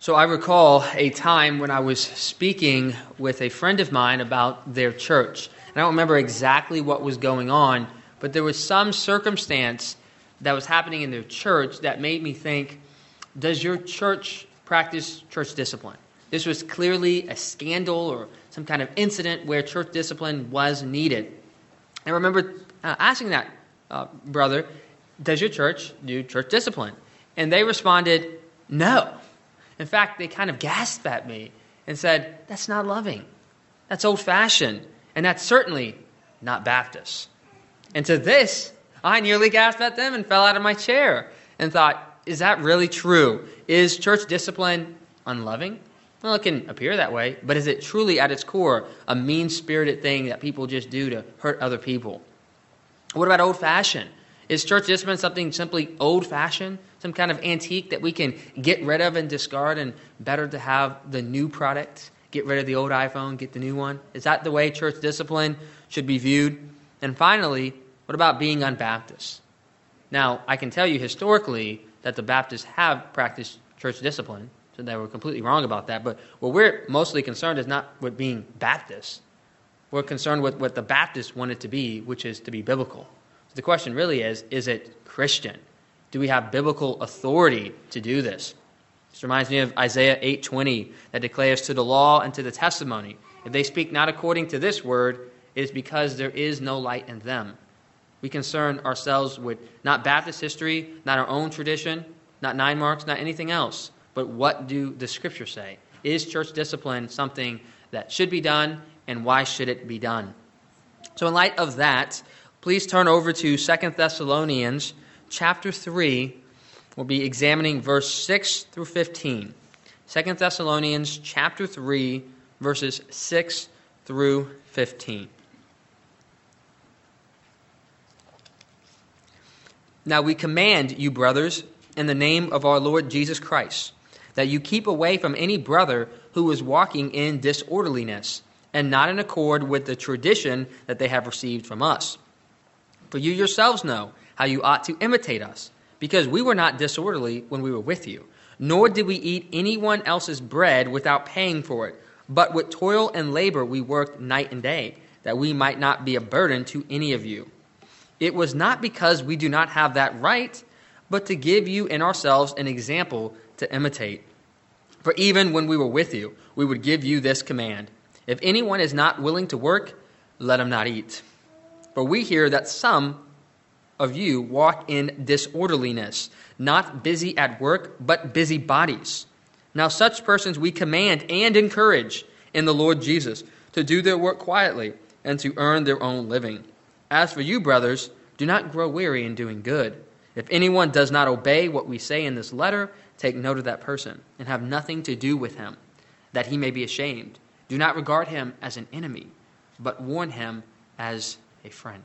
So I recall a time when I was speaking with a friend of mine about their church. And I don't remember exactly what was going on, but there was some circumstance that was happening in their church that made me think, does your church practice church discipline? This was clearly a scandal or some kind of incident where church discipline was needed. I remember asking that brother, does your church do church discipline? And they responded, no. In fact, they kind of gasped at me and said, that's not loving. That's old-fashioned. And that's certainly not Baptist. And to this, I nearly gasped at them and fell out of my chair and thought, is that really true? Is church discipline unloving? Well, it can appear that way, but is it truly at its core a mean-spirited thing that people just do to hurt other people? What about old-fashioned? Is church discipline something simply old-fashioned, some kind of antique that we can get rid of and discard, and better to have the new product, get rid of the old iPhone, get the new one? Is that the way church discipline should be viewed? And finally, what about being un-Baptist? Now, I can tell you historically that the Baptists have practiced church discipline, so they were completely wrong about that. But what we're mostly concerned is not with being Baptist. We're concerned with what the Baptists want it to be, which is to be biblical. So the question really is it Christian? Do we have biblical authority to do this? This reminds me of Isaiah 8:20 that declares, to the law and to the testimony, if they speak not according to this word, it is because there is no light in them. We concern ourselves with not Baptist history, not our own tradition, not 9 marks, not anything else. But what do the Scriptures say? Is church discipline something that should be done, and why should it be done? So in light of that, please turn over to 2 Thessalonians chapter 3. We'll be examining verse 6 through 15. 2 Thessalonians chapter 3, verses 6 through 15. Now we command you, brothers, in the name of our Lord Jesus Christ, that you keep away from any brother who is walking in disorderliness and not in accord with the tradition that they have received from us. For you yourselves know how you ought to imitate us, because we were not disorderly when we were with you, nor did we eat anyone else's bread without paying for it, but with toil and labor we worked night and day, that we might not be a burden to any of you. It was not because we do not have that right, but to give you in ourselves an example to imitate. For even when we were with you, we would give you this command: if anyone is not willing to work, let him not eat. For we hear that some of you walk in disorderliness, not busy at work, but busy bodies. Now such persons we command and encourage in the Lord Jesus to do their work quietly and to earn their own living. As for you, brothers, do not grow weary in doing good. If anyone does not obey what we say in this letter, take note of that person and have nothing to do with him, that he may be ashamed. Do not regard him as an enemy, but warn him as a friend.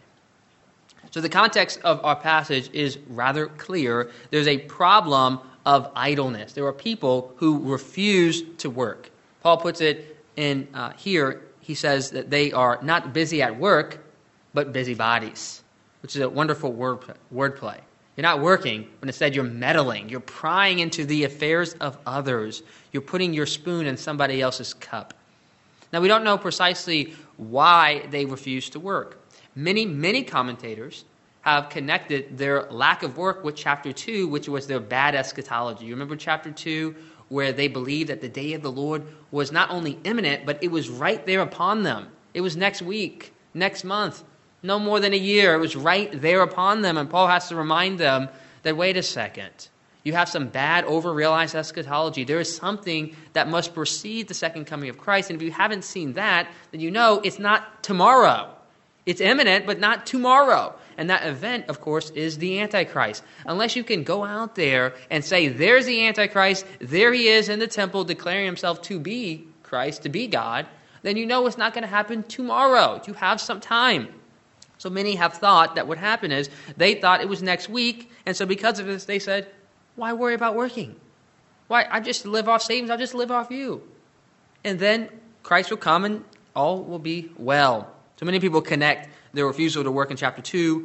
So the context of our passage is rather clear. There's a problem of idleness. There are people who refuse to work. Paul puts it in here. He says that they are not busy at work, but busybodies, which is a wonderful wordplay. You're not working, but instead you're meddling. You're prying into the affairs of others. You're putting your spoon in somebody else's cup. Now, we don't know precisely why they refuse to work. Many commentators have connected their lack of work with chapter 2, which was their bad eschatology. You remember chapter 2, where they believed that the day of the Lord was not only imminent, but it was right there upon them. It was next week, next month, no more than a year. It was right there upon them. And Paul has to remind them that, wait a second, you have some bad, over-realized eschatology. There is something that must precede the second coming of Christ. And if you haven't seen that, then you know it's not tomorrow. It's imminent, but not tomorrow. And that event, of course, is the Antichrist. Unless you can go out there and say, there's the Antichrist, there he is in the temple declaring himself to be Christ, to be God, then you know it's not going to happen tomorrow. You have some time. So many have thought that what happened is they thought it was next week, and so because of this, they said, why worry about working? Why, I just live off savings, I'll just live off you. And then Christ will come and all will be well. So many people connect their refusal to work in chapter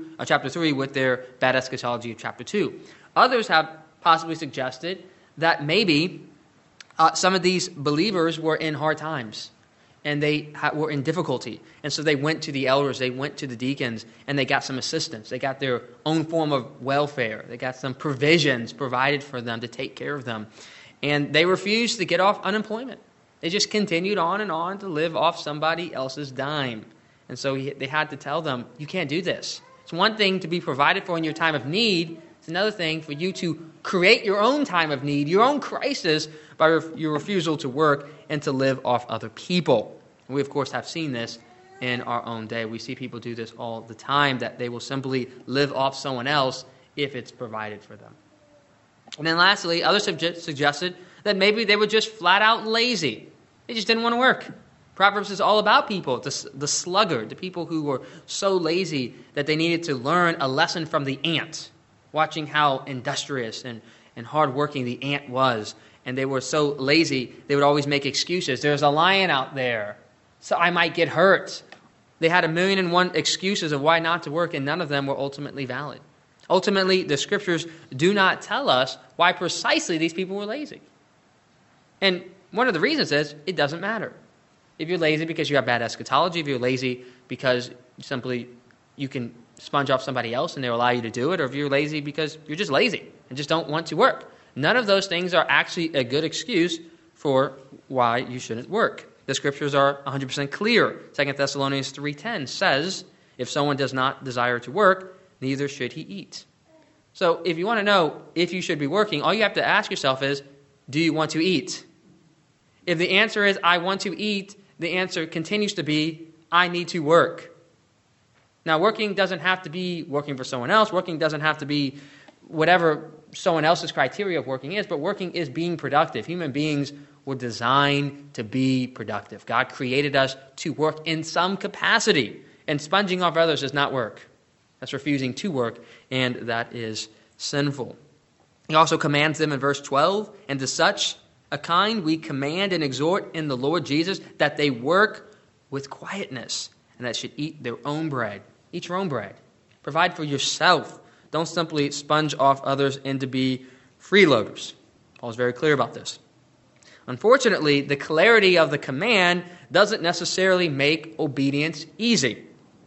3 with their bad eschatology of chapter 2. Others have possibly suggested that maybe Some of these believers were in hard times, and they were in difficulty. And so they went to the elders, they went to the deacons, and they got some assistance. They got their own form of welfare. They got some provisions provided for them to take care of them. And they refused to get off unemployment. They just continued on and on to live off somebody else's dime. And so they had to tell them, you can't do this. It's one thing to be provided for in your time of need. It's another thing for you to create your own time of need, your own crisis, by your refusal to work and to live off other people. And we, of course, have seen this in our own day. We see people do this all the time, that they will simply live off someone else if it's provided for them. And then lastly, others have suggested that maybe they were just flat out lazy. They just didn't want to work. Proverbs is all about people, the sluggard, the people who were so lazy that they needed to learn a lesson from the ant, watching how industrious and hardworking the ant was. And they were so lazy, they would always make excuses. There's a lion out there, so I might get hurt. They had 1,000,001 excuses of why not to work, and none of them were ultimately valid. Ultimately, the Scriptures do not tell us why precisely these people were lazy. And one of the reasons is it doesn't matter. If you're lazy because you have bad eschatology, if you're lazy because simply you can sponge off somebody else and they'll allow you to do it, or if you're lazy because you're just lazy and just don't want to work. None of those things are actually a good excuse for why you shouldn't work. The Scriptures are 100% clear. 2 Thessalonians 3:10 says, if someone does not desire to work, neither should he eat. So if you want to know if you should be working, all you have to ask yourself is, do you want to eat? If the answer is, I want to eat, the answer continues to be, I need to work. Now, working doesn't have to be working for someone else. Working doesn't have to be whatever someone else's criteria of working is, but working is being productive. Human beings were designed to be productive. God created us to work in some capacity, and sponging off others does not work. That's refusing to work, and that is sinful. He also commands them in verse 12, and to such a kind we command and exhort in the Lord Jesus that they work with quietness, and that should eat their own bread. Eat your own bread. Provide for yourself. Don't simply sponge off others and to be freeloaders. Paul is very clear about this. Unfortunately, the clarity of the command doesn't necessarily make obedience easy.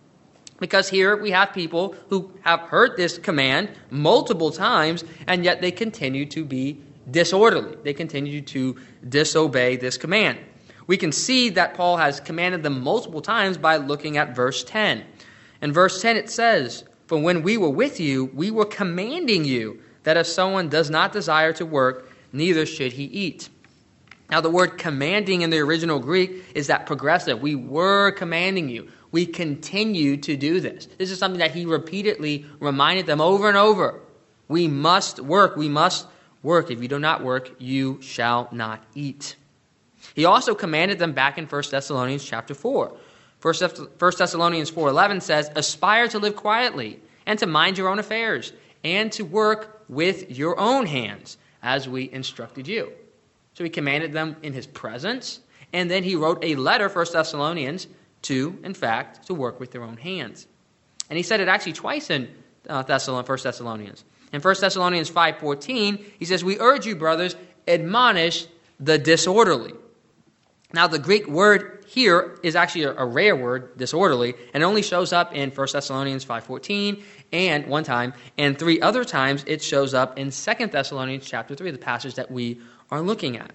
Because here we have people who have heard this command multiple times, and yet they continue to be disorderly. They continue to disobey this command. We can see that Paul has commanded them multiple times by looking at verse 10. In verse 10 it says, for when we were with you, we were commanding you that if someone does not desire to work, neither should he eat. Now the word commanding in the original Greek is that progressive. We were commanding you. We continue to do this. This is something that he repeatedly reminded them over and over. We must work. We must work. If you do not work, you shall not eat. He also commanded them back in 1 Thessalonians chapter 4. 1 Thessalonians 4:11 says, aspire to live quietly and to mind your own affairs and to work with your own hands as we instructed you. So he commanded them in his presence, and then he wrote a letter, 1 Thessalonians, to work with their own hands. And he said it actually twice in 1 Thessalonians. In 1 Thessalonians 5:14, he says, we urge you, brothers, admonish the disorderly. Now, the Greek word here is actually a rare word, disorderly, and it only shows up in 1 Thessalonians 5:14 and one time, and 3 other times it shows up in 2 Thessalonians chapter 3, the passage that we are looking at.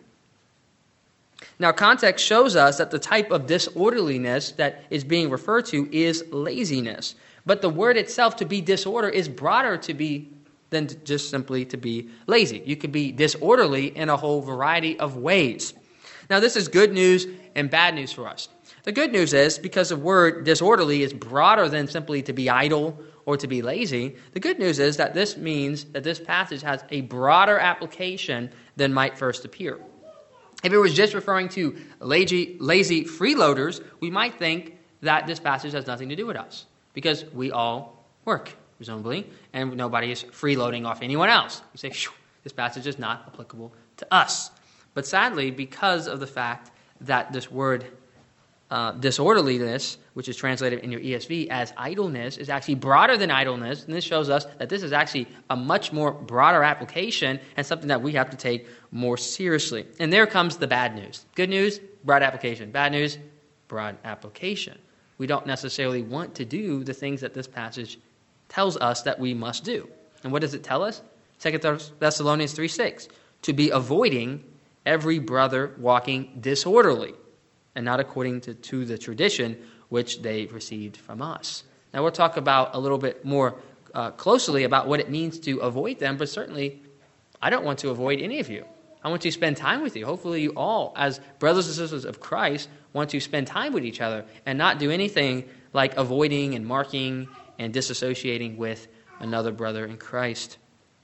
Now, context shows us that the type of disorderliness that is being referred to is laziness. But the word itself, to be disorder, is broader than just simply to be lazy. You can be disorderly in a whole variety of ways. Now, this is good news and bad news for us. The good news is, because the word disorderly is broader than simply to be idle or to be lazy, the good news is that this means that this passage has a broader application than might first appear. If it was just referring to lazy freeloaders, we might think that this passage has nothing to do with us, because we all work, presumably, and nobody is freeloading off anyone else. You say, this passage is not applicable to us. But sadly, because of the fact that this word disorderliness, which is translated in your ESV as idleness, is actually broader than idleness. And this shows us that this is actually a much more broader application and something that we have to take more seriously. And there comes the bad news. Good news, broad application. Bad news, broad application. We don't necessarily want to do the things that this passage tells us that we must do. And what does it tell us? 2 Thessalonians 3:6, to be avoiding every brother walking disorderly, and not according to the tradition which they received from us. Now we'll talk about a little bit more closely about what it means to avoid them, but certainly I don't want to avoid any of you. I want to spend time with you. Hopefully you all, as brothers and sisters of Christ, want to spend time with each other and not do anything like avoiding and marking and disassociating with another brother in Christ.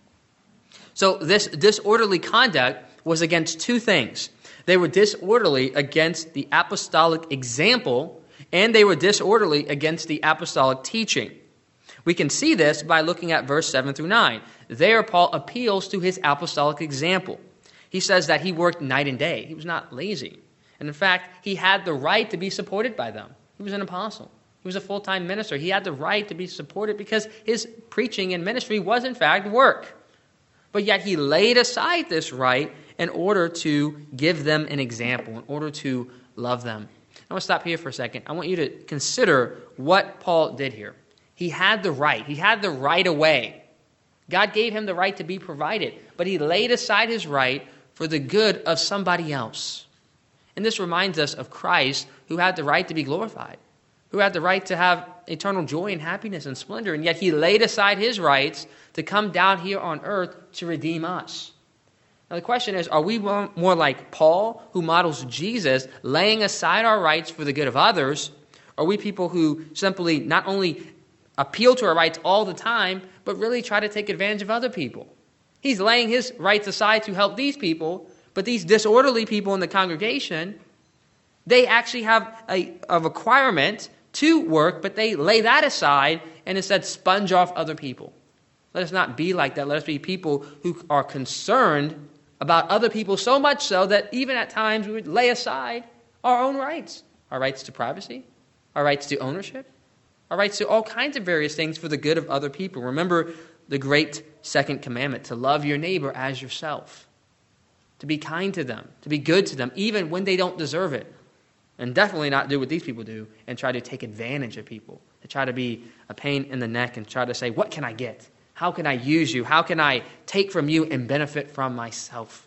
So this disorderly conduct was against two things. They were disorderly against the apostolic example, and they were disorderly against the apostolic teaching. We can see this by looking at verse 7 through 9. There, Paul appeals to his apostolic example. He says that he worked night and day. He was not lazy. And in fact, he had the right to be supported by them. He was an apostle. He was a full-time minister. He had the right to be supported because his preaching and ministry was, in fact, work. But yet he laid aside this right in order to give them an example, in order to love them. I want to stop here for a second. I want you to consider what Paul did here. He had the right. He had the right away. God gave him the right to be provided, but he laid aside his right for the good of somebody else. And this reminds us of Christ, who had the right to be glorified, who had the right to have eternal joy and happiness and splendor, and yet he laid aside his rights to come down here on earth to redeem us. Now the question is, are we more like Paul, who models Jesus, laying aside our rights for the good of others? Or are we people who simply not only appeal to our rights all the time, but really try to take advantage of other people? He's laying his rights aside to help these people, but these disorderly people in the congregation, they actually have a requirement to work, but they lay that aside and instead sponge off other people. Let us not be like that. Let us be people who are concerned about other people, so much so that even at times we would lay aside our own rights. Our rights to privacy, our rights to ownership, our rights to all kinds of various things for the good of other people. Remember the great second commandment, to love your neighbor as yourself, to be kind to them, to be good to them, even when they don't deserve it. And definitely not do what these people do and try to take advantage of people, to try to be a pain in the neck and try to say, what can I get? How can I use you? How can I take from you and benefit from myself?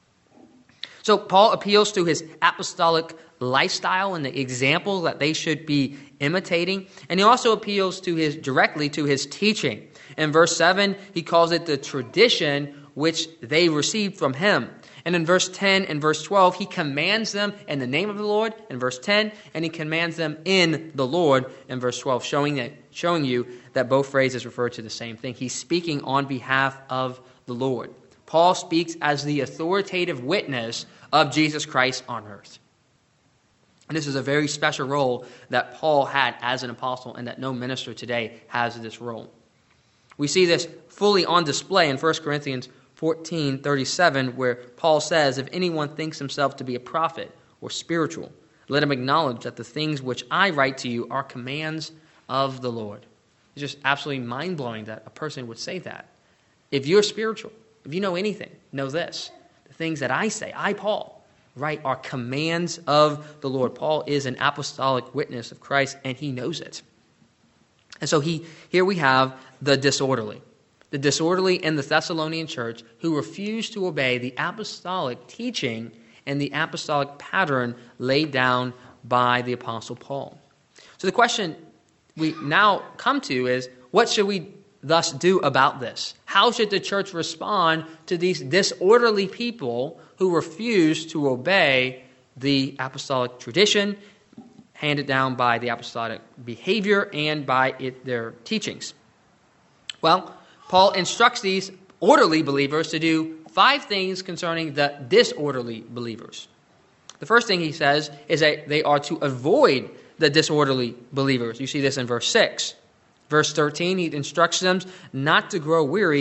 So Paul appeals to his apostolic lifestyle and the example that they should be imitating. And he also appeals to directly to his teaching. In verse 7, he calls it the tradition which they received from him. And in verse 10 and verse 12, he commands them in the name of the Lord in verse 10, and he commands them in the Lord in verse 12, showing you that both phrases refer to the same thing. He's speaking on behalf of the Lord. Paul speaks as the authoritative witness of Jesus Christ on earth. And this is a very special role that Paul had as an apostle and that no minister today has this role. We see this fully on display in 1 Corinthians 14:37, where Paul says, if anyone thinks himself to be a prophet or spiritual, let him acknowledge that the things which I write to you are commands of the Lord. It's just absolutely mind-blowing that a person would say that. If you're spiritual, if you know anything, know this. The things that I say, I, Paul, write are commands of the Lord. Paul is an apostolic witness of Christ, and he knows it. And so here we have the disorderly. The disorderly in the Thessalonian church who refused to obey the apostolic teaching and the apostolic pattern laid down by the Apostle Paul. So the question we now come to is, what should we thus do about this? How should the church respond to these disorderly people who refuse to obey the apostolic tradition handed down by the apostolic behavior and by their teachings? Well, Paul instructs these orderly believers to do 5 things concerning the disorderly believers. The first thing he says is that they are to avoid the disorderly believers. You see this in verse 6. Verse 13, he instructs them not to grow weary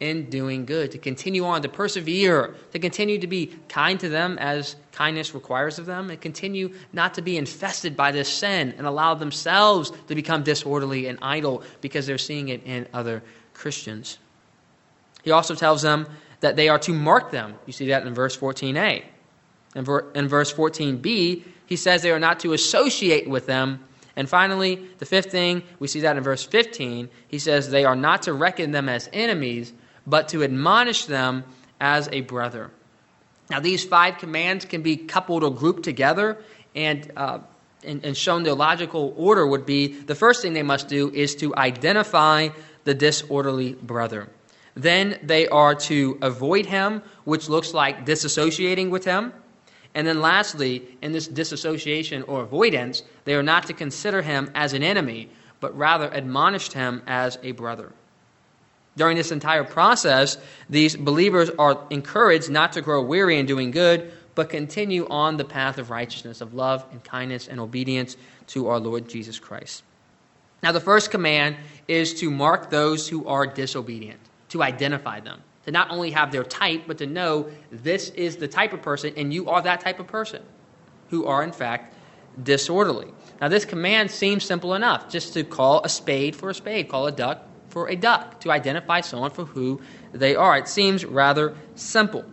in doing good, to continue on, to persevere, to continue to be kind to them as kindness requires of them, and continue not to be infested by this sin and allow themselves to become disorderly and idle because they're seeing it in other Christians. He also tells them that they are to mark them. You see that in verse 14a. In verse 14b, he says they are not to associate with them. And finally, the fifth thing, we see that in verse 15. He says they are not to reckon them as enemies, but to admonish them as a brother. Now, these 5 commands can be coupled or grouped together, and shown their logical order would be the first thing they must do is to identify the disorderly brother. Then they are to avoid him, which looks like disassociating with him. And then lastly, in this disassociation or avoidance, they are not to consider him as an enemy, but rather admonish him as a brother. During this entire process, these believers are encouraged not to grow weary in doing good, but continue on the path of righteousness, of love and kindness and obedience to our Lord Jesus Christ. Now, the first command is to mark those who are disobedient, to identify them, to not only have their type, but to know this is the type of person, and you are that type of person, who are, in fact, disorderly. Now, this command seems simple enough, just to call a spade for a spade, call a duck for a duck, to identify someone for who they are. It seems rather simple.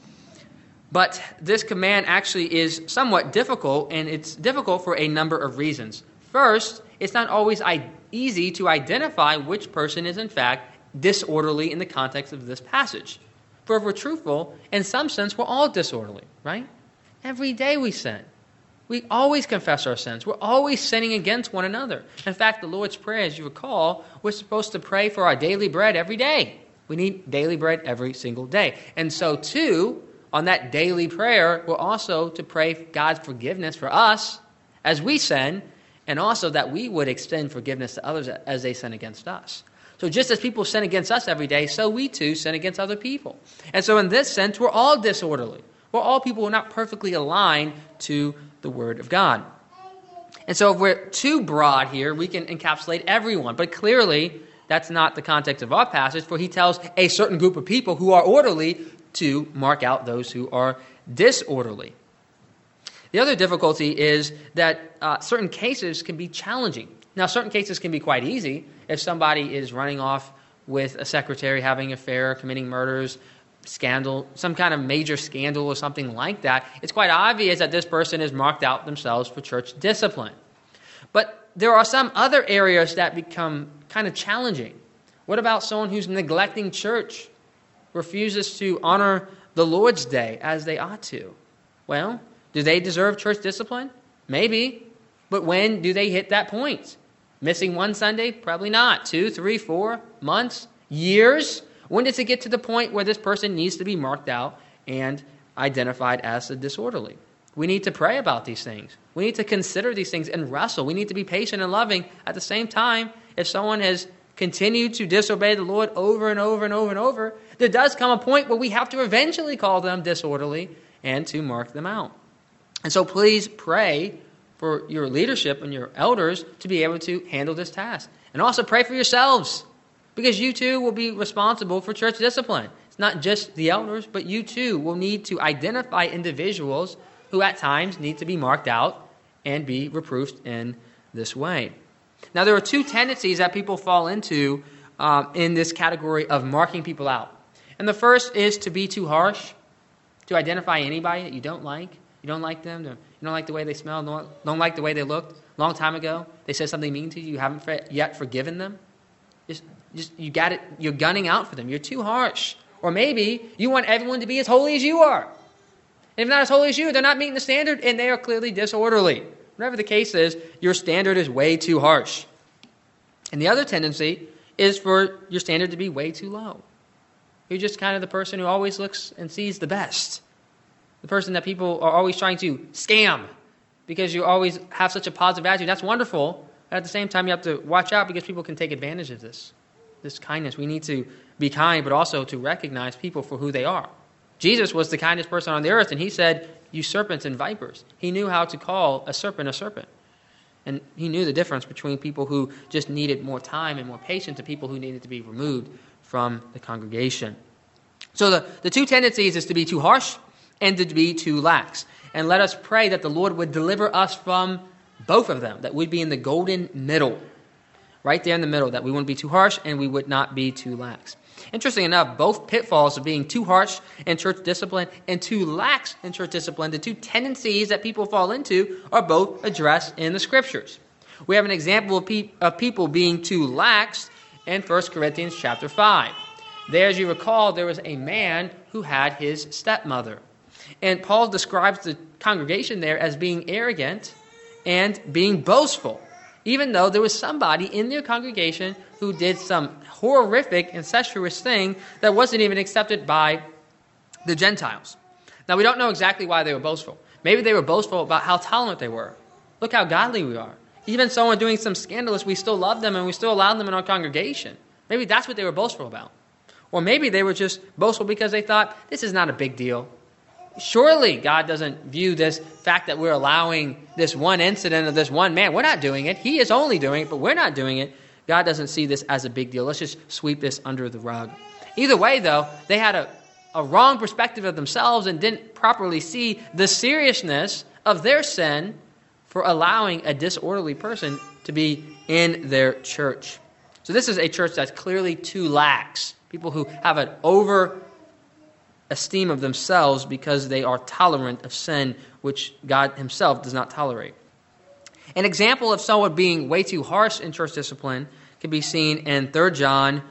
But this command actually is somewhat difficult, and it's difficult for a number of reasons. First, it's not always easy to identify which person is, in fact, disorderly in the context of this passage. For if we're truthful, in some sense, we're all disorderly, right? Every day we sin. We always confess our sins. We're always sinning against one another. In fact, the Lord's Prayer, as you recall, we're supposed to pray for our daily bread every day. We need daily bread every single day. And so, too, on that daily prayer, we're also to pray God's forgiveness for us as we sin, and also that we would extend forgiveness to others as they sin against us. So just as people sin against us every day, so we too sin against other people. And so in this sense, we're all disorderly. We're all people who are not perfectly aligned to the Word of God. And so if we're too broad here, we can encapsulate everyone. But clearly, that's not the context of our passage, for he tells a certain group of people who are orderly to mark out those who are disorderly. The other difficulty is that certain cases can be challenging. Now, certain cases can be quite easy. If somebody is running off with a secretary, having an affair, committing murders, scandal, some kind of major scandal or something like that, it's quite obvious that this person has marked out themselves for church discipline. But there are some other areas that become kind of challenging. What about someone who's neglecting church, refuses to honor the Lord's Day as they ought to? Well, do they deserve church discipline? Maybe. But when do they hit that point? Missing one Sunday? Probably not. 2, 3, 4 months? Years? When does it get to the point where this person needs to be marked out and identified as a disorderly? We need to pray about these things. We need to consider these things and wrestle. We need to be patient and loving. At the same time, if someone has continued to disobey the Lord over and over and over and over, there does come a point where we have to eventually call them disorderly and to mark them out. And so please pray for your leadership and your elders to be able to handle this task. And also pray for yourselves, because you too will be responsible for church discipline. It's not just the elders, but you too will need to identify individuals who at times need to be marked out and be reproved in this way. Now, there are 2 tendencies that people fall into in this category of marking people out. And the first is to be too harsh, to identify anybody that you don't like. You don't like them. You don't like the way they smell. Don't like the way they looked. Long time ago, they said something mean to you. You haven't yet forgiven them. You got it. You're gunning out for them. You're too harsh. Or maybe you want everyone to be as holy as you are. And if not as holy as you, they're not meeting the standard, and they are clearly disorderly. Whatever the case is, your standard is way too harsh. And the other tendency is for your standard to be way too low. You're just kind of the person who always looks and sees the best. The person that people are always trying to scam because you always have such a positive attitude. That's wonderful. But at the same time, you have to watch out because people can take advantage of this kindness. We need to be kind, but also to recognize people for who they are. Jesus was the kindest person on the earth, and he said, "You serpents and vipers." He knew how to call a serpent a serpent. And he knew the difference between people who just needed more time and more patience and people who needed to be removed from the congregation. So the two tendencies is to be too harsh and to be too lax. And let us pray that the Lord would deliver us from both of them, that we'd be in the golden middle, right there in the middle, that we wouldn't be too harsh and we would not be too lax. Interesting enough, both pitfalls of being too harsh in church discipline and too lax in church discipline, the two tendencies that people fall into, are both addressed in the Scriptures. We have an example of people being too lax in 1 Corinthians chapter 5. There, as you recall, there was a man who had his stepmother. And Paul describes the congregation there as being arrogant and being boastful, even though there was somebody in their congregation who did some horrific incestuous thing that wasn't even accepted by the Gentiles. Now, we don't know exactly why they were boastful. Maybe they were boastful about how tolerant they were. Look how godly we are. Even someone doing some scandalous, we still love them and we still allow them in our congregation. Maybe that's what they were boastful about. Or maybe they were just boastful because they thought, this is not a big deal. Surely God doesn't view this fact that we're allowing this one incident of this one man. We're not doing it. He is only doing it, but we're not doing it. God doesn't see this as a big deal. Let's just sweep this under the rug. Either way, though, they had a wrong perspective of themselves and didn't properly see the seriousness of their sin for allowing a disorderly person to be in their church. So this is a church that's clearly too lax. People who have an over-esteem of themselves because they are tolerant of sin, which God himself does not tolerate. An example of someone being way too harsh in church discipline can be seen in 3 John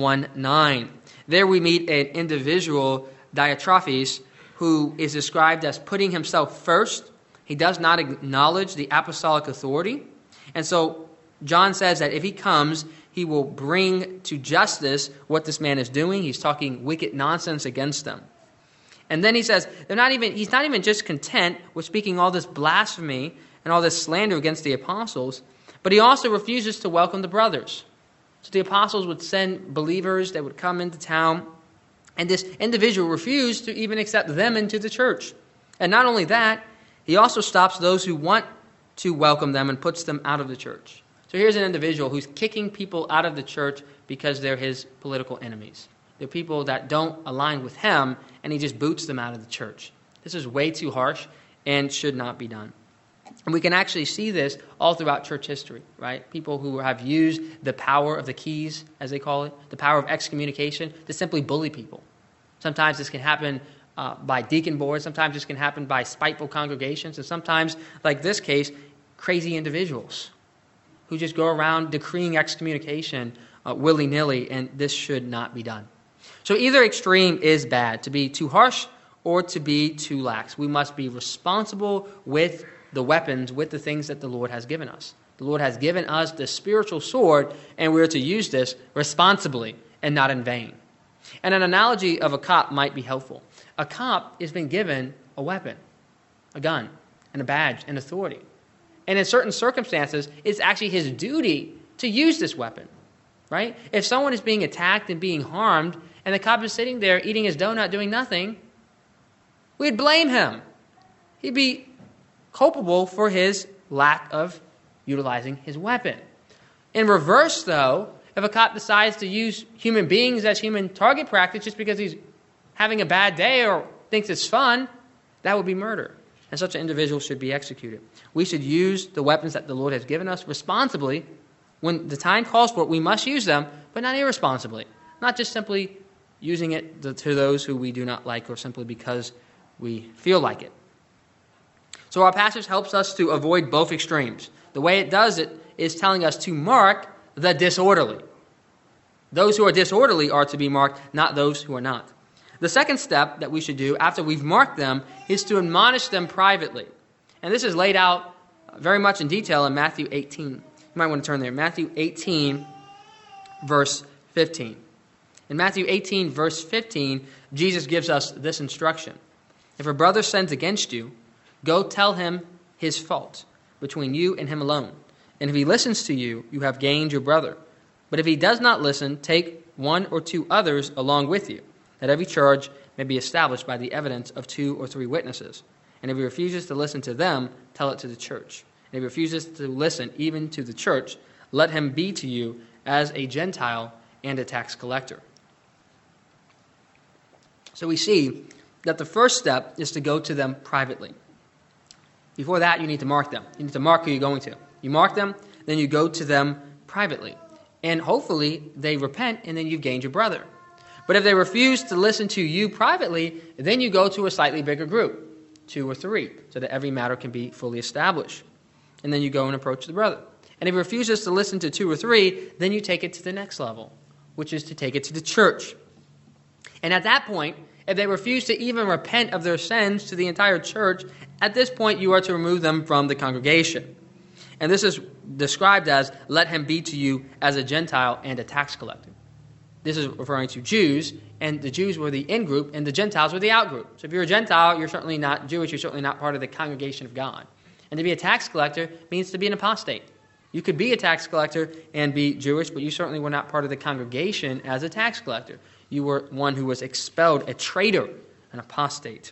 1:9. There we meet an individual, Diotrephes, who is described as putting himself first. He does not acknowledge the apostolic authority. And so John says that if he comes, he will bring to justice what this man is doing. He's talking wicked nonsense against them. And then he says he's not even just content with speaking all this blasphemy and all this slander against the apostles, but he also refuses to welcome the brothers. So the apostles would send believers that would come into town, and this individual refused to even accept them into the church. And not only that, he also stops those who want to welcome them and puts them out of the church. So here's an individual who's kicking people out of the church because they're his political enemies. They're people that don't align with him, and he just boots them out of the church. This is way too harsh and should not be done. And we can actually see this all throughout church history, right? People who have used the power of the keys, as they call it, the power of excommunication, to simply bully people. Sometimes this can happen by deacon boards. Sometimes this can happen by spiteful congregations. And sometimes, like this case, crazy individuals who just go around decreeing excommunication willy-nilly, and this should not be done. So either extreme is bad, to be too harsh or to be too lax. We must be responsible with the weapons, with the things that the Lord has given us. The Lord has given us the spiritual sword, and we're to use this responsibly and not in vain. And an analogy of a cop might be helpful. A cop has been given a weapon, a gun, and a badge, and authority. And in certain circumstances, it's actually his duty to use this weapon, right? If someone is being attacked and being harmed, and the cop is sitting there eating his donut doing nothing, we'd blame him. He'd be culpable for his lack of utilizing his weapon. In reverse, though, if a cop decides to use human beings as human target practice just because he's having a bad day or thinks it's fun, that would be murder. And such an individual should be executed. We should use the weapons that the Lord has given us responsibly. When the time calls for it, we must use them, but not irresponsibly. Not just simply using it to those who we do not like or simply because we feel like it. So our passage helps us to avoid both extremes. The way it does it is telling us to mark the disorderly. Those who are disorderly are to be marked, not those who are not. The second step that we should do after we've marked them is to admonish them privately. And this is laid out very much in detail in Matthew 18. You might want to turn there. Matthew 18, verse 15. In Matthew 18, verse 15, Jesus gives us this instruction. If a brother sins against you, go tell him his fault between you and him alone. And if he listens to you, you have gained your brother. But if he does not listen, take one or two others along with you, that every charge may be established by the evidence of 2 or 3 witnesses. And if he refuses to listen to them, tell it to the church. And if he refuses to listen even to the church, let him be to you as a Gentile and a tax collector. So we see that the first step is to go to them privately. Before that, you need to mark them. You need to mark who you're going to. You mark them, then you go to them privately. And hopefully they repent, and then you've gained your brother. But if they refuse to listen to you privately, then you go to a slightly bigger group, 2 or 3, so that every matter can be fully established. And then you go and approach the brother. And if he refuses to listen to 2 or 3, then you take it to the next level, which is to take it to the church. And at that point, if they refuse to even repent of their sins to the entire church, at this point you are to remove them from the congregation. And this is described as, let him be to you as a Gentile and a tax collector. This is referring to Jews, and the Jews were the in-group, and the Gentiles were the out-group. So if you're a Gentile, you're certainly not Jewish, you're certainly not part of the congregation of God. And to be a tax collector means to be an apostate. You could be a tax collector and be Jewish, but you certainly were not part of the congregation as a tax collector. You were one who was expelled, a traitor, an apostate.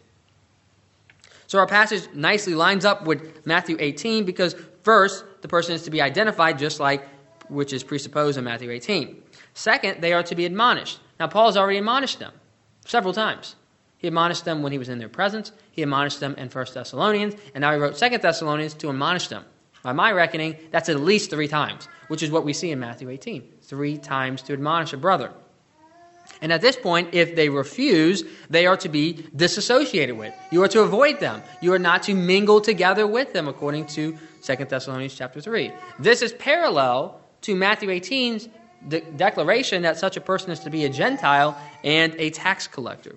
So our passage nicely lines up with Matthew 18 because first, the person is to be identified just like which is presupposed in Matthew 18. Second, they are to be admonished. Now, Paul has already admonished them several times. He admonished them when he was in their presence. He admonished them in 1 Thessalonians. And now he wrote 2 Thessalonians to admonish them. By my reckoning, that's at least 3 times, which is what we see in Matthew 18. 3 times to admonish a brother. And at this point, if they refuse, they are to be disassociated with. You are to avoid them. You are not to mingle together with them, according to 2 Thessalonians chapter 3. This is parallel to Matthew 18's declaration that such a person is to be a Gentile and a tax collector.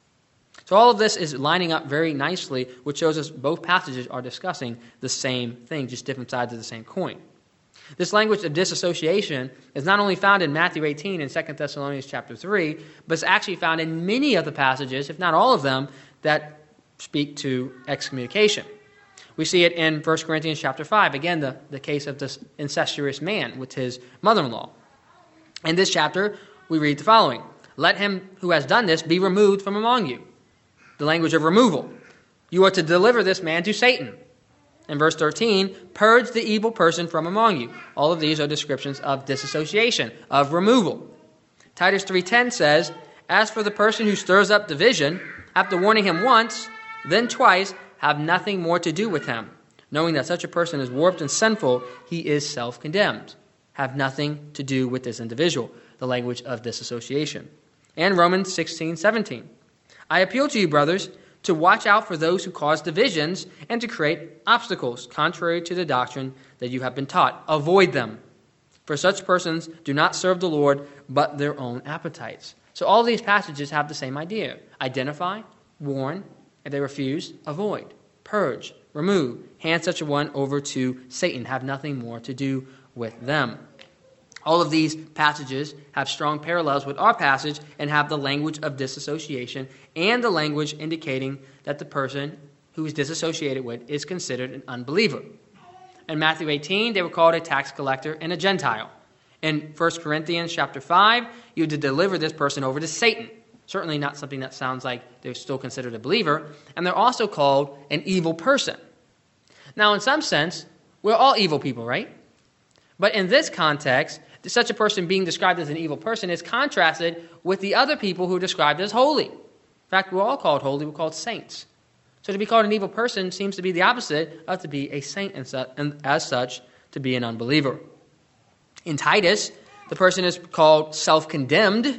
So all of this is lining up very nicely, which shows us both passages are discussing the same thing, just different sides of the same coin. This language of disassociation is not only found in Matthew 18 and 2 Thessalonians chapter 3, but it's actually found in many of the passages, if not all of them, that speak to excommunication. We see it in 1 Corinthians chapter 5, again, the case of this incestuous man with his mother-in-law. In this chapter, we read the following: let him who has done this be removed from among you. The language of removal. You are to deliver this man to Satan. In verse 13, purge the evil person from among you. All of these are descriptions of disassociation, of removal. Titus 3:10 says, as for the person who stirs up division, after warning him once, then twice, have nothing more to do with him. Knowing that such a person is warped and sinful, he is self-condemned. Have nothing to do with this individual. The language of disassociation. And Romans 16:17. I appeal to you, brothers, to watch out for those who cause divisions and to create obstacles, contrary to the doctrine that you have been taught. Avoid them. For such persons do not serve the Lord, but their own appetites. So all these passages have the same idea. Identify, warn, if they refuse, avoid, purge, remove, hand such a one over to Satan. Have nothing more to do with them. All of these passages have strong parallels with our passage and have the language of disassociation and the language indicating that the person who is disassociated with is considered an unbeliever. In Matthew 18, they were called a tax collector and a Gentile. In 1 Corinthians chapter 5, you had to deliver this person over to Satan. Certainly not something that sounds like they're still considered a believer. And they're also called an evil person. Now, in some sense, we're all evil people, right? But in this context, such a person being described as an evil person is contrasted with the other people who are described as holy. In fact, we're all called holy. We're called saints. So to be called an evil person seems to be the opposite of to be a saint and as such to be an unbeliever. In Titus, the person is called self-condemned.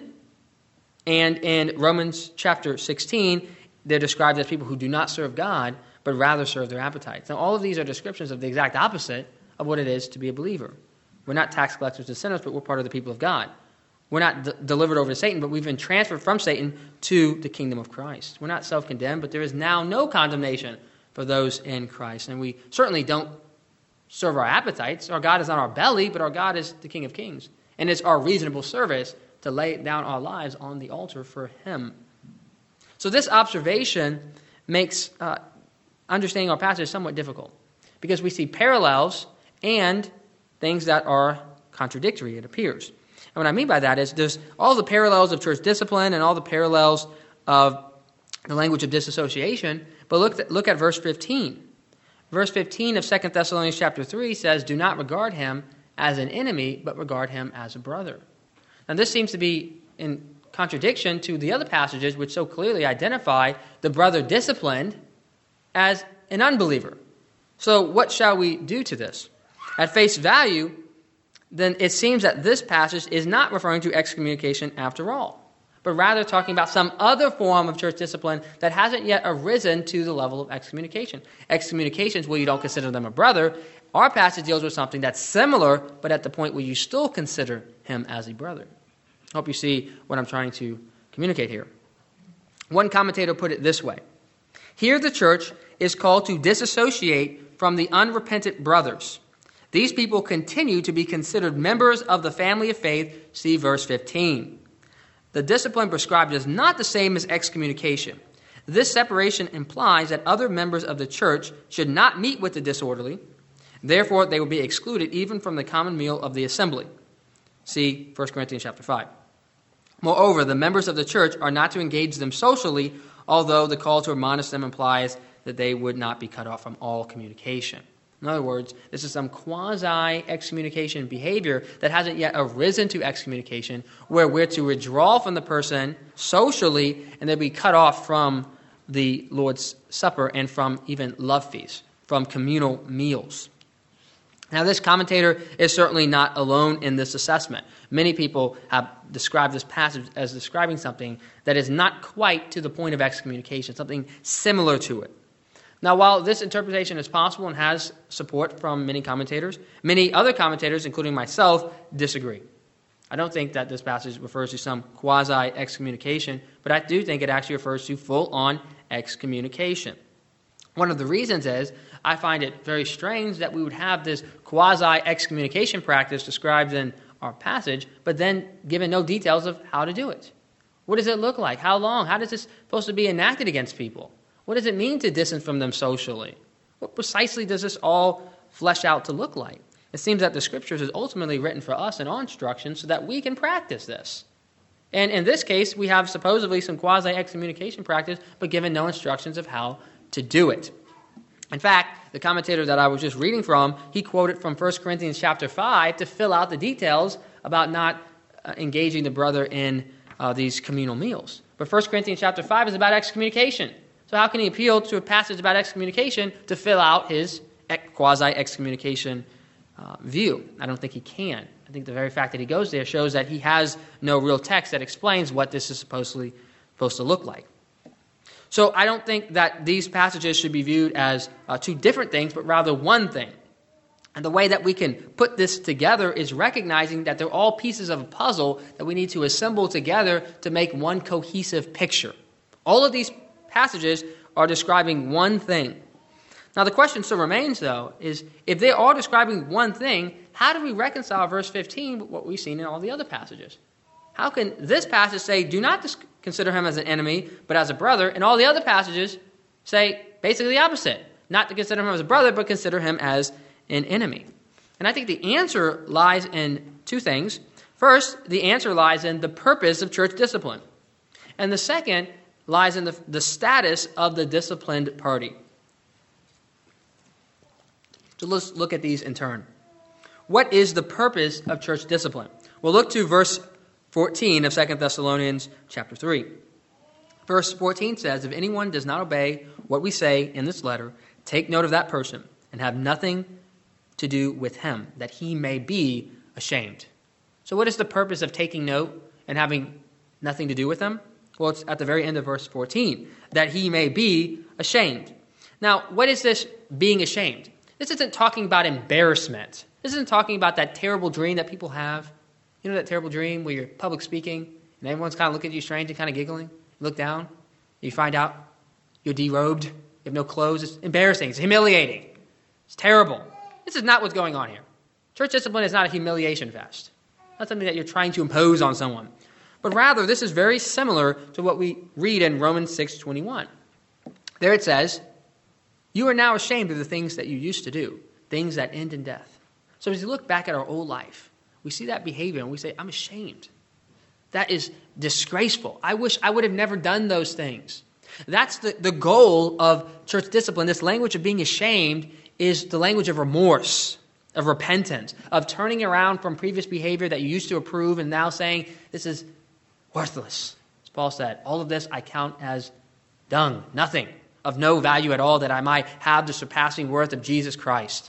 And in Romans chapter 16, they're described as people who do not serve God, but rather serve their appetites. Now, all of these are descriptions of the exact opposite of what it is to be a believer. We're not tax collectors and sinners, but we're part of the people of God. We're not delivered over to Satan, but we've been transferred from Satan to the kingdom of Christ. We're not self-condemned, but there is now no condemnation for those in Christ. And we certainly don't serve our appetites. Our God is not our belly, but our God is the King of Kings. And it's our reasonable service to lay down our lives on the altar for Him. So this observation makes understanding our passage somewhat difficult, because we see parallels and things that are contradictory, it appears. And what I mean by that is there's all the parallels of church discipline and all the parallels of the language of disassociation, but look at verse 15. Verse 15 of 2 Thessalonians chapter 3 says, do not regard him as an enemy, but regard him as a brother. Now this seems to be in contradiction to the other passages which so clearly identify the brother disciplined as an unbeliever. So what shall we do to this? At face value, then it seems that this passage is not referring to excommunication after all, but rather talking about some other form of church discipline that hasn't yet arisen to the level of excommunication. Excommunications, where you don't consider them a brother. Our passage deals with something that's similar, but at the point where you still consider him as a brother. I hope you see what I'm trying to communicate here. One commentator put it this way: here the church is called to disassociate from the unrepentant brothers. These people continue to be considered members of the family of faith. See verse 15. The discipline prescribed is not the same as excommunication. This separation implies that other members of the church should not meet with the disorderly. Therefore, they will be excluded even from the common meal of the assembly. See 1 Corinthians chapter 5. Moreover, the members of the church are not to engage them socially, although the call to admonish them implies that they would not be cut off from all communication. In other words, this is some quasi-excommunication behavior that hasn't yet arisen to excommunication, where we're to withdraw from the person socially and then be cut off from the Lord's Supper and from even love feasts, from communal meals. Now, this commentator is certainly not alone in this assessment. Many people have described this passage as describing something that is not quite to the point of excommunication, something similar to it. Now, while this interpretation is possible and has support from many commentators, many other commentators, including myself, disagree. I don't think that this passage refers to some quasi-excommunication, but I do think it actually refers to full-on excommunication. One of the reasons is I find it very strange that we would have this quasi-excommunication practice described in our passage, but then given no details of how to do it. What does it look like? How long? How is this supposed to be enacted against people? What does it mean to distance from them socially? What precisely does this all flesh out to look like? It seems that the Scriptures is ultimately written for us in our instruction so that we can practice this. And in this case, we have supposedly some quasi-excommunication practice, but given no instructions of how to do it. In fact, the commentator that I was just reading from, he quoted from 1 Corinthians chapter 5 to fill out the details about not engaging the brother in these communal meals. But 1 Corinthians chapter 5 is about excommunication. So how can he appeal to a passage about excommunication to fill out his quasi-excommunication view? I don't think he can. I think the very fact that he goes there shows that he has no real text that explains what this is supposed to look like. So I don't think that these passages should be viewed as two different things, but rather one thing. And the way that we can put this together is recognizing that they're all pieces of a puzzle that we need to assemble together to make one cohesive picture. All of these passages are describing one thing. Now the question still remains, though, is if they are describing one thing, how do we reconcile verse 15 with what we've seen in all the other passages? How can this passage say, do not consider him as an enemy, but as a brother, and all the other passages say basically the opposite, not to consider him as a brother, but consider him as an enemy? And I think the answer lies in two things. First, the answer lies in the purpose of church discipline. And the second lies in the status of the disciplined party. So let's look at these in turn. What is the purpose of church discipline? Well, look to verse 14 of 2 Thessalonians chapter 3. Verse 14 says, if anyone does not obey what we say in this letter, take note of that person and have nothing to do with him, that he may be ashamed. So what is the purpose of taking note and having nothing to do with him? Well, it's at the very end of verse 14, that he may be ashamed. Now, what is this being ashamed? This isn't talking about embarrassment. This isn't talking about that terrible dream that people have. You know that terrible dream where you're public speaking and everyone's kind of looking at you strange and kind of giggling? You look down, you find out you're derobed, you have no clothes. It's embarrassing. It's humiliating. It's terrible. This is not what's going on here. Church discipline is not a humiliation fest. Not something that you're trying to impose on someone. But rather, this is very similar to what we read in Romans 6:21. There it says, you are now ashamed of the things that you used to do, things that end in death. So as you look back at our old life, we see that behavior and we say, I'm ashamed. That is disgraceful. I wish I would have never done those things. That's the goal of church discipline. This language of being ashamed is the language of remorse, of repentance, of turning around from previous behavior that you used to approve and now saying, this is worthless. As Paul said, all of this I count as dung, nothing, of no value at all, that I might have the surpassing worth of Jesus Christ.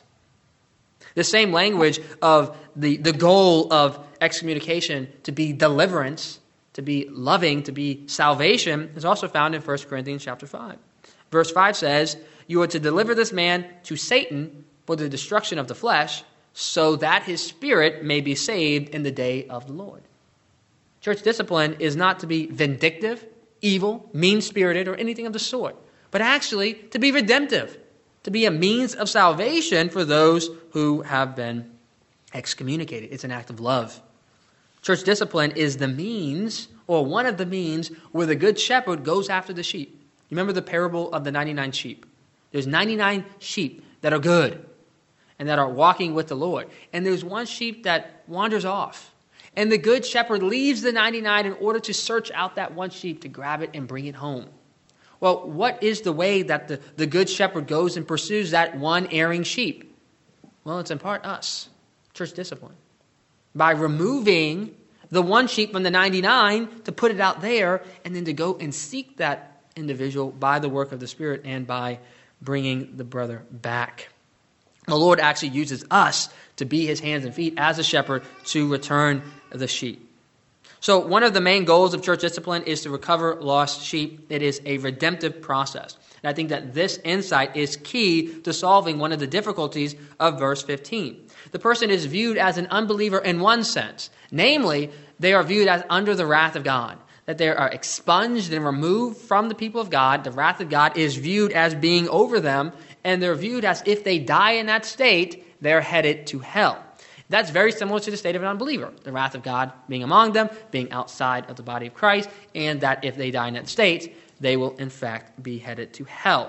The same language of the goal of excommunication to be deliverance, to be loving, to be salvation, is also found in 1 Corinthians chapter 5. Verse 5 says, "You are to deliver this man to Satan for the destruction of the flesh, so that his spirit may be saved in the day of the Lord." Church discipline is not to be vindictive, evil, mean-spirited, or anything of the sort, but actually to be redemptive, to be a means of salvation for those who have been excommunicated. It's an act of love. Church discipline is the means, or one of the means, where the good shepherd goes after the sheep. You remember the parable of the 99 sheep? There's 99 sheep that are good and that are walking with the Lord. And there's one sheep that wanders off. And the good shepherd leaves the 99 in order to search out that one sheep, to grab it and bring it home. Well, what is the way that the good shepherd goes and pursues that one erring sheep? Well, it's in part us, church discipline. By removing the one sheep from the 99 to put it out there, and then to go and seek that individual by the work of the Spirit and by bringing the brother back. The Lord actually uses us to be his hands and feet as a shepherd to return the sheep. So one of the main goals of church discipline is to recover lost sheep. It is a redemptive process. And I think that this insight is key to solving one of the difficulties of verse 15. The person is viewed as an unbeliever in one sense. Namely, they are viewed as under the wrath of God, that they are expunged and removed from the people of God. The wrath of God is viewed as being over them, and they're viewed as if they die in that state, they're headed to hell. That's very similar to the state of an unbeliever, the wrath of God being among them, being outside of the body of Christ, and that if they die in that state, they will in fact be headed to hell.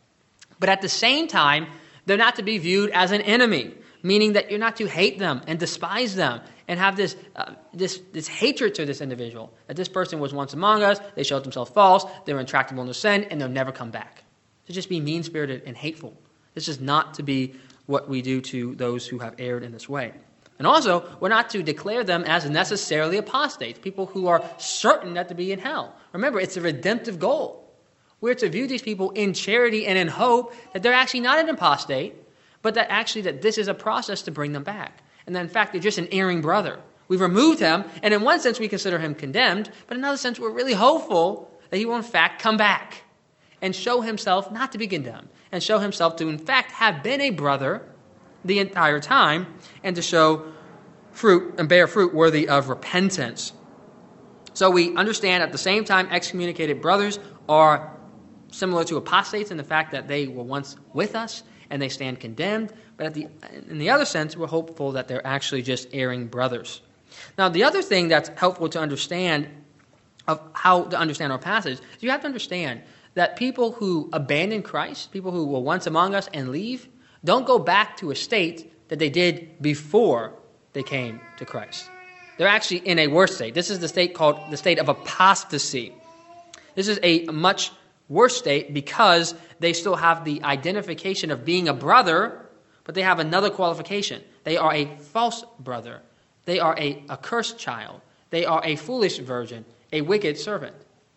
But at the same time, they're not to be viewed as an enemy, meaning that you're not to hate them and despise them and have this hatred to this individual, that this person was once among us, they showed themselves false, they were intractable in their sin, and they'll never come back. To just be mean-spirited and hateful. This is not to be what we do to those who have erred in this way. And also, we're not to declare them as necessarily apostates, people who are certain that to be in hell. Remember, it's a redemptive goal. We're to view these people in charity and in hope that they're actually not an apostate, but that actually that this is a process to bring them back. And that in fact, they're just an erring brother. We've removed him, and in one sense we consider him condemned, but in another sense we're really hopeful that he will in fact come back and show himself not to be condemned, and show himself to in fact have been a brother the entire time, and to show fruit and bear fruit worthy of repentance. So we understand at the same time excommunicated brothers are similar to apostates in the fact that they were once with us and they stand condemned, but in the other sense we're hopeful that they're actually just erring brothers. Now the other thing that's helpful to understand of how to understand our passage is you have to understand that people who abandon Christ, people who were once among us and leave, don't go back to a state that they did before they came to Christ. They're actually in a worse state. This is the state called the state of apostasy. This is a much worse state because they still have the identification of being a brother, but they have another qualification. They are a false brother. They are a accursed child. They are a foolish virgin, a wicked servant.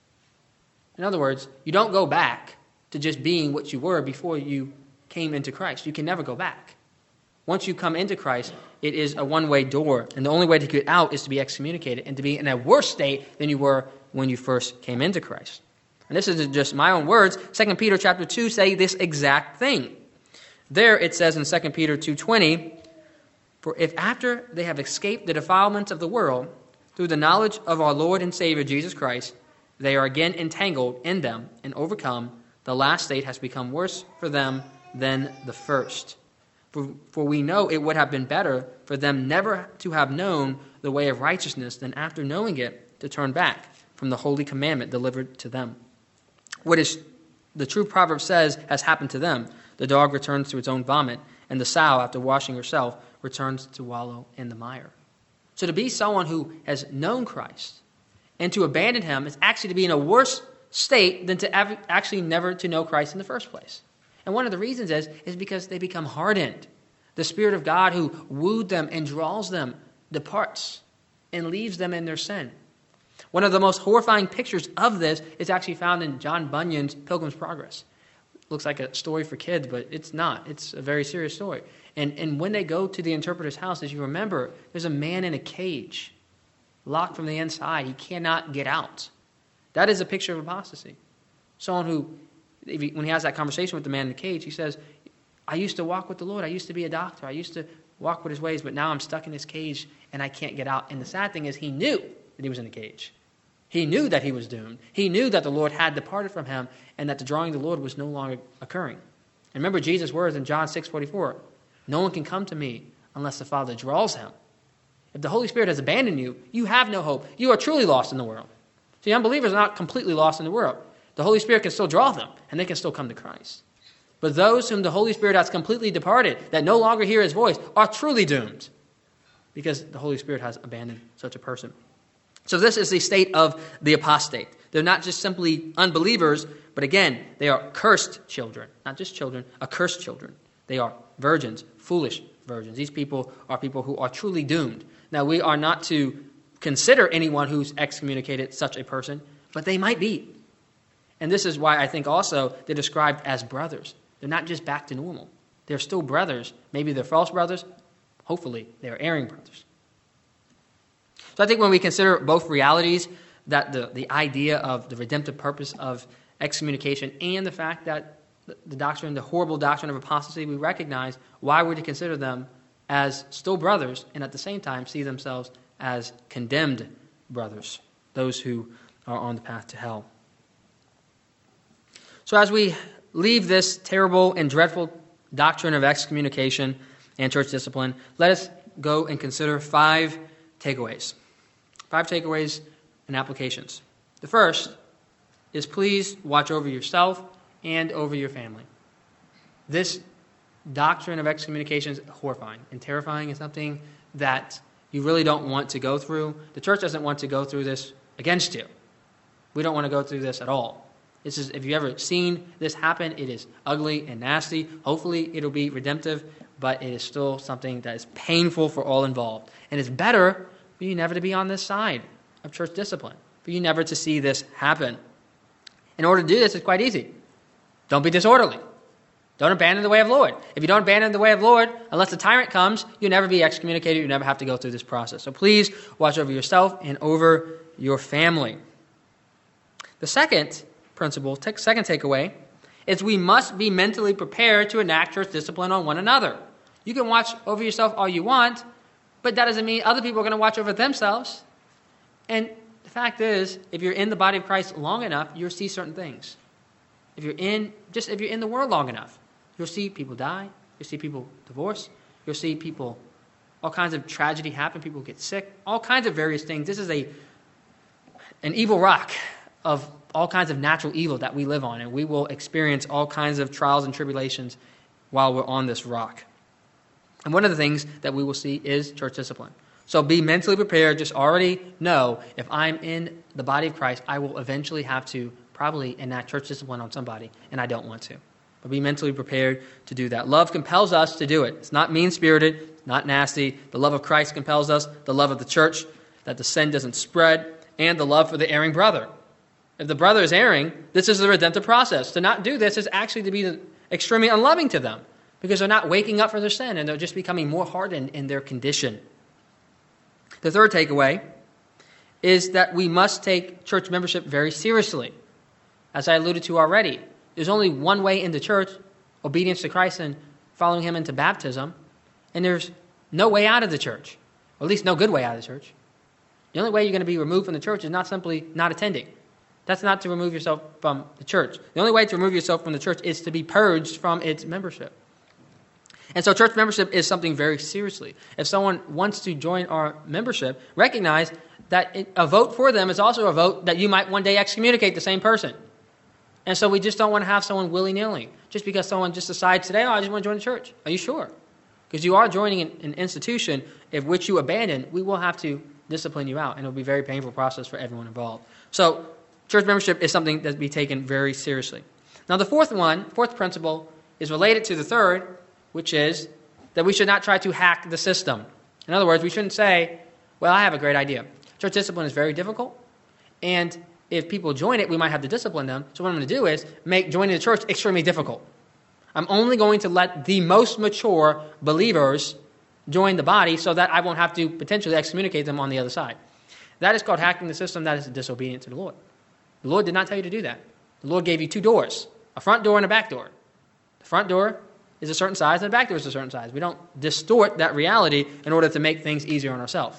In other words, you don't go back to just being what you were before you came into Christ. You can never go back. Once you come into Christ, it is a one-way door, and the only way to get out is to be excommunicated and to be in a worse state than you were when you first came into Christ. And this isn't just my own words. 2 Peter chapter 2 say this exact thing. There it says in 2 Peter 2:20, "For if after they have escaped the defilements of the world, through the knowledge of our Lord and Savior Jesus Christ, they are again entangled in them and overcome, the last state has become worse for them than the first. For we know it would have been better for them never to have known the way of righteousness than after knowing it to turn back from the holy commandment delivered to them. What is the true proverb says has happened to them. The dog returns to its own vomit, and the sow, after washing herself, returns to wallow in the mire." So to be someone who has known Christ and to abandon him is actually to be in a worse state than to actually never to know Christ in the first place. And one of the reasons is because they become hardened. The Spirit of God who wooed them and draws them departs and leaves them in their sin. One of the most horrifying pictures of this is actually found in John Bunyan's Pilgrim's Progress. Looks like a story for kids, but it's not. It's a very serious story. And when they go to the interpreter's house, as you remember, there's a man in a cage, locked from the inside. He cannot get out. That is a picture of apostasy. Someone who, when he has that conversation with the man in the cage, he says, I used to walk with the Lord. I used to be a doctor. I used to walk with his ways, but now I'm stuck in this cage and I can't get out. And the sad thing is he knew that he was in the cage. He knew that he was doomed. He knew that the Lord had departed from him and that the drawing of the Lord was no longer occurring. And remember Jesus' words in John 6:44, no one can come to me unless the Father draws him. If the Holy Spirit has abandoned you, you have no hope. You are truly lost in the world. See, unbelievers are not completely lost in the world. The Holy Spirit can still draw them, and they can still come to Christ. But those whom the Holy Spirit has completely departed, that no longer hear his voice, are truly doomed, because the Holy Spirit has abandoned such a person. So this is the state of the apostate. They're not just simply unbelievers, but again, they are cursed children. Not just children, accursed children. They are virgins, foolish virgins. These people are people who are truly doomed. Now, we are not to consider anyone who's excommunicated such a person, but they might be. And this is why I think also they're described as brothers. They're not just back to normal. They're still brothers. Maybe they're false brothers. Hopefully, they're erring brothers. So I think when we consider both realities, that the idea of the redemptive purpose of excommunication and the fact that the doctrine, the horrible doctrine of apostasy, we recognize why we're to consider them as still brothers and at the same time see themselves as condemned brothers, those who are on the path to hell. So as we leave this terrible and dreadful doctrine of excommunication and church discipline, let us go and consider 5 takeaways. 5 takeaways and applications. The first is please watch over yourself and over your family. This doctrine of excommunication is horrifying and terrifying and something that you really don't want to go through. The church doesn't want to go through this against you. We don't want to go through this at all. This is, if you've ever seen this happen, it is ugly and nasty. Hopefully it'll be redemptive, but it is still something that is painful for all involved. And it's better for you never to be on this side of church discipline, for you never to see this happen. In order to do this, it's quite easy. Don't be disorderly. Don't abandon the way of the Lord. If you don't abandon the way of the Lord, unless the tyrant comes, you'll never be excommunicated. You never have to go through this process. So please watch over yourself and over your family. The second principle, second takeaway, is we must be mentally prepared to enact church discipline on one another. You can watch over yourself all you want, but that doesn't mean other people are going to watch over themselves. And the fact is, if you're in the body of Christ long enough, you'll see certain things. If you're in the world long enough, you'll see people die, you'll see people divorce, you'll see people, all kinds of tragedy happen, people get sick, all kinds of various things. This is an evil rock of all kinds of natural evil that we live on, and we will experience all kinds of trials and tribulations while we're on this rock. And one of the things that we will see is church discipline. So be mentally prepared. Just already know if I'm in the body of Christ, I will eventually have to probably enact church discipline on somebody, and I don't want to. But be mentally prepared to do that. Love compels us to do it. It's not mean-spirited, it's not nasty. The love of Christ compels us, the love of the church, that the sin doesn't spread, and the love for the erring brother. If the brother is erring, this is the redemptive process. To not do this is actually to be extremely unloving to them, because they're not waking up from their sin, and they're just becoming more hardened in their condition. The third takeaway is that we must take church membership very seriously. As I alluded to already, there's only one way into church, obedience to Christ and following him into baptism, and there's no way out of the church, or at least no good way out of the church. The only way you're going to be removed from the church is not simply not attending. That's not to remove yourself from the church. The only way to remove yourself from the church is to be purged from its membership. And so church membership is something very seriously. If someone wants to join our membership, recognize that a vote for them is also a vote that you might one day excommunicate the same person. And so we just don't want to have someone willy-nilly. Just because someone just decides today, I just want to join the church. Are you sure? Because you are joining an institution of which you abandon, we will have to discipline you out. And it will be a very painful process for everyone involved. So church membership is something that to be taken very seriously. Now the fourth principle, is related to the third, which is that we should not try to hack the system. In other words, we shouldn't say, well, I have a great idea. Church discipline is very difficult. And if people join it, we might have to discipline them. So what I'm going to do is make joining the church extremely difficult. I'm only going to let the most mature believers join the body so that I won't have to potentially excommunicate them on the other side. That is called hacking the system. That is disobedient to the Lord. The Lord did not tell you to do that. The Lord gave you two doors, a front door and a back door. The front door is a certain size and the back door is a certain size. We don't distort that reality in order to make things easier on ourselves.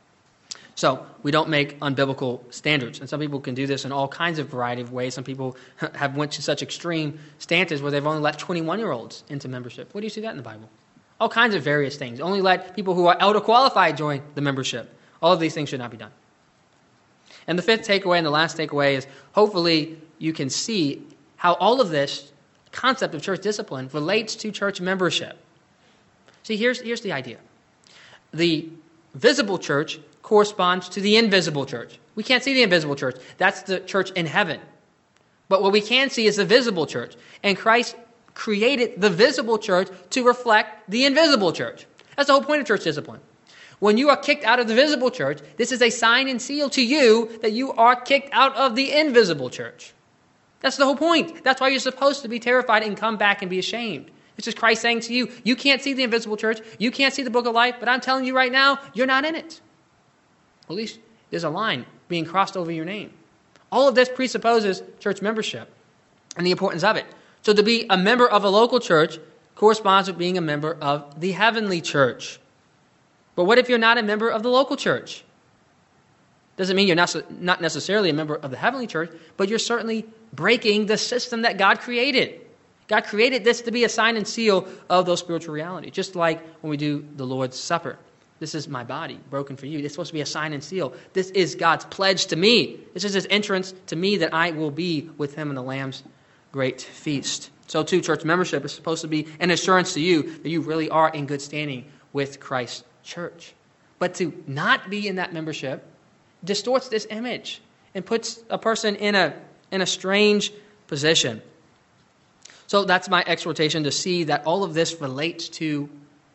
So we don't make unbiblical standards. And some people can do this in all kinds of variety of ways. Some people have went to such extreme stances where they've only let 21-year-olds into membership. Where do you see that in the Bible? All kinds of various things. Only let people who are elder qualified join the membership. All of these things should not be done. And the fifth takeaway and the last takeaway is hopefully you can see how all of this concept of church discipline relates to church membership. See, here's the idea. The visible church corresponds to the invisible church. We can't see the invisible church. That's the church in heaven. But what we can see is the visible church. And Christ created the visible church to reflect the invisible church. That's the whole point of church discipline. When you are kicked out of the visible church, this is a sign and seal to you that you are kicked out of the invisible church. That's the whole point. That's why you're supposed to be terrified and come back and be ashamed. It's just Christ saying to you, you can't see the invisible church, you can't see the book of life, but I'm telling you right now, you're not in it. At least there's a line being crossed over your name. All of this presupposes church membership and the importance of it. So to be a member of a local church corresponds with being a member of the heavenly church. But what if you're not a member of the local church? Doesn't mean you're not necessarily a member of the heavenly church, but you're certainly breaking the system that God created. God created this to be a sign and seal of those spiritual realities, just like when we do the Lord's Supper. This is my body broken for you. It's supposed to be a sign and seal. This is God's pledge to me. This is his entrance to me that I will be with him in the Lamb's great feast. So too, church membership is supposed to be an assurance to you that you really are in good standing with Christ's church. But to not be in that membership distorts this image and puts a person in a strange position. So that's my exhortation, to see that all of this relates to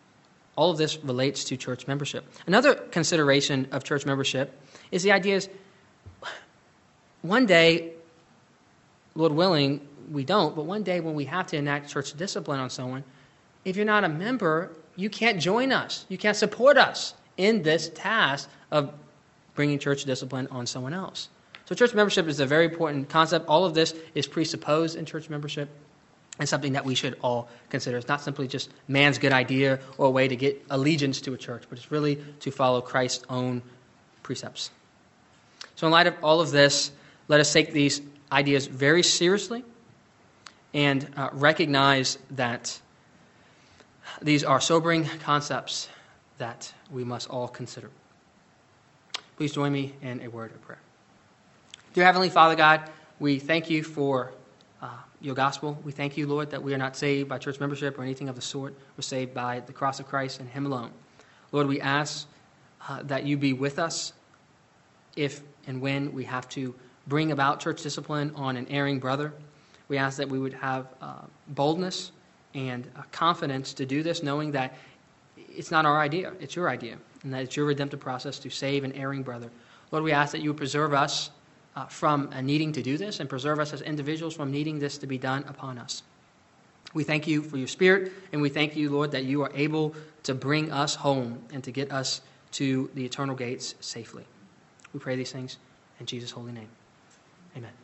church membership. Another consideration of church membership is the idea is one day, Lord willing, we don't, but one day when we have to enact church discipline on someone, if you're not a member, you can't join us. You can't support us in this task of bringing church discipline on someone else. So church membership is a very important concept. All of this is presupposed in church membership and something that we should all consider. It's not simply just man's good idea or a way to get allegiance to a church, but it's really to follow Christ's own precepts. So in light of all of this, let us take these ideas very seriously and recognize that these are sobering concepts that we must all consider. Please join me in a word of prayer. Dear Heavenly Father God, we thank you for your gospel. We thank you, Lord, that we are not saved by church membership or anything of the sort. We're saved by the cross of Christ and him alone. Lord, we ask that you be with us if and when we have to bring about church discipline on an erring brother. We ask that we would have boldness and confidence to do this, knowing that it's not our idea, it's your idea, and that it's your redemptive process to save an erring brother. Lord, we ask that you would preserve us from needing to do this and preserve us as individuals from needing this to be done upon us. We thank you for your Spirit, and we thank you, Lord, that you are able to bring us home and to get us to the eternal gates safely. We pray these things in Jesus' holy name. Amen.